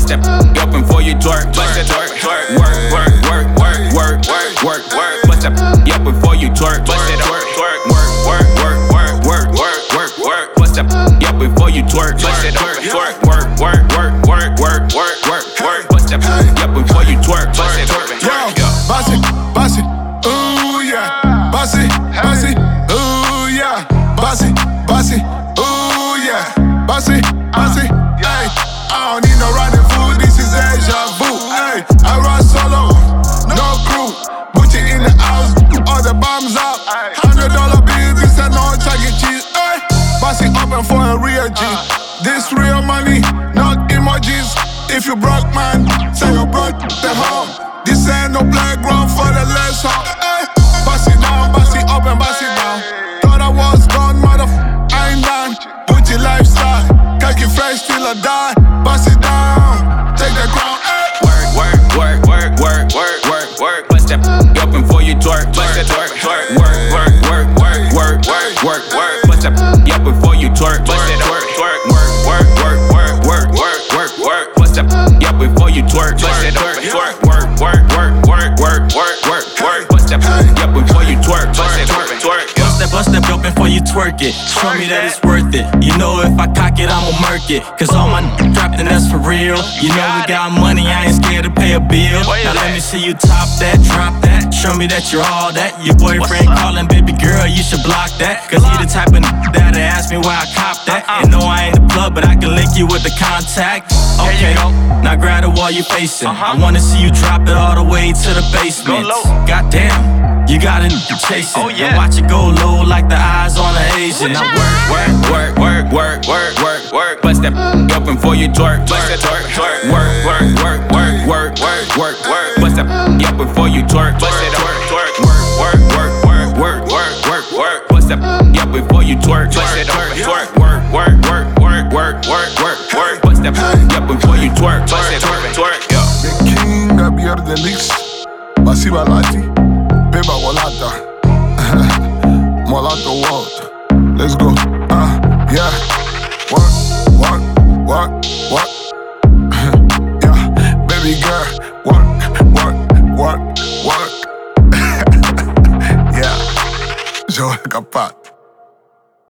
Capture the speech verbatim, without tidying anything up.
that up before you twerk, bust that twerk, twerk, work, work, work, work, work, work, work, work, bust that up before you twerk, bust that twerk, twerk, work, work, work, work, work, work, work, work, bust that up before you twerk, bust that twerk, twerk, work, work, work, work, work, work, work, work, bust that up before you twerk, bust that twerk, twerk, yo, boss it, boss it, ooh yeah, boss it, boss it, ooh yeah, boss it, boss it, ooh yeah, boss it, boss it, hey, I don't need no riding food, this is deja vu, hey, I run solo, no crew, put you in the house, all the bombs out, hundred dollar bills, this and no chuck E. Cheese, hey, boss it open for a real G, this real money, not emojis, if you broke man, say you broke the home, this ain't no playground for the less home, hey, boss it down, boss it up and boss it down, thought I was gone, motherfucker, I ain't done, put your lifestyle, cocky fresh till I die, boss it down, take the crown, hey. Work, work, work, work, work, work, work, work, bust that up before you twerk, bust that twerk, twerk, work, work, work, work, work, work, work, work, bust that up before you twerk, bust that twerk, twerk, work, work, work, work, work, work, work, work, bust that up before you twerk, bust that twerk, twerk, work, work, work, work, work, work, work, work, bust that up before you twerk, bust that twerk, twerk, bust that, bust that up before you twerk it. Show me that it's worth it. You know if I cock it, I'ma murk it. Cause all my n- dropped and that's for real. You know we got money, I ain't scared to pay a bill. Now let me see you top that, drop that. Show me that you're all that. Your boyfriend calling, baby girl, you should block that. Cause he the type of n- that'll ask me why I cop that. And no, I ain't the plug, but I can link you with the contact. Okay, now grab the wall you facing. I wanna see you drop it all the way to the basement. Goddamn, you got it chasing. Oh, yeah. And watch it go low like the eyes on an Asian. Now work, work, work, work, work, work, work, work, bust that up before you twerk, bust that twerk, twerk, work, work, work, work, work, work, work, work, bust that up before you twerk, bust that twerk, twerk, work, work, work, work, work, work, work, work, bust that up before you twerk, bust that twerk, twerk, work, work, work, work, work, work, work, work, bust that up before you twerk, bust that twerk, twerk, yo. The king that be out of the leaks, Masiba Lati, Beba Walata, Molata World. Let's go, uh, yeah. Work, work, work, work. Yeah, baby girl, work, work, work, work. Yeah, Joel Capat.